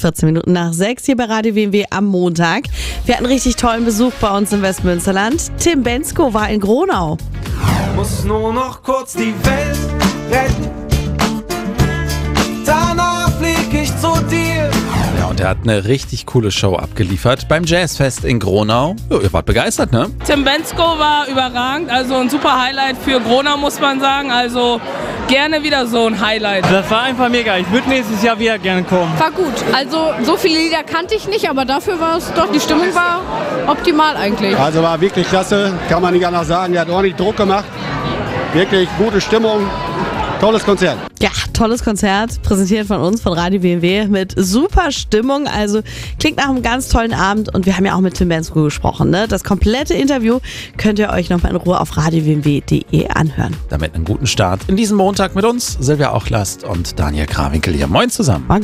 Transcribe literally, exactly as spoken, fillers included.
vierzehn Minuten nach sechs hier bei Radio W M W am Montag. Wir hatten richtig tollen Besuch bei uns im Westmünsterland. Tim Bendzko war in Gronau. Muss nur noch kurz die Welt retten. Danach flieg ich zu dir. Ja, und er hat eine richtig coole Show abgeliefert beim Jazzfest in Gronau. Jo, ihr wart begeistert, ne? Tim Bendzko war überragend, also ein super Highlight für Gronau, muss man sagen. Also gerne wieder so ein Highlight. Das war einfach mega. Ich würde nächstes Jahr wieder gerne kommen. War gut. Also so viele Lieder kannte ich nicht, aber dafür war es doch, die Stimmung war optimal eigentlich. Also war wirklich klasse, kann man nicht anders sagen. Der hat ordentlich Druck gemacht. Wirklich gute Stimmung. Tolles Konzert. Ja, tolles Konzert, präsentiert von uns, von Radio W M W, mit super Stimmung. Also klingt nach einem ganz tollen Abend und wir haben ja auch mit Tim Bendzko gesprochen. Ne? Das komplette Interview könnt ihr euch nochmal in Ruhe auf radio w m w punkt d e anhören. Damit einen guten Start in diesem Montag mit uns, Silvia Auchlast und Daniel Krawinkel hier. Moin zusammen. Morgen.